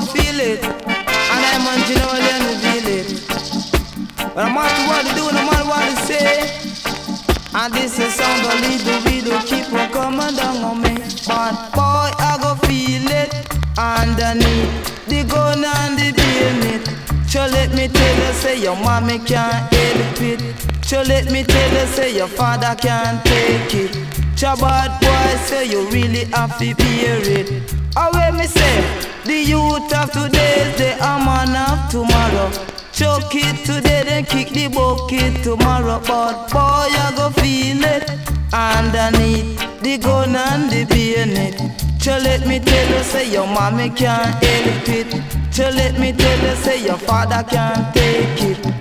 feel it, and I man you know then we feel it. But no matter what they do, no matter what they say, and this is sound of little video keep on coming down on me. But boy, I go feel it underneath the gun and the bayonet. So let me tell you, say your mommy can't help it. So let me tell you, say your father can't take it. So bad boy, say you really have to bear it. Or when me say, the youth of today, they are man of tomorrow. Choke it today, then kick the bucket tomorrow. But boy, you go feel it underneath the gun and the bayonet. So let me tell you, say your mommy can't help it. So let me tell you, say your father can't take it.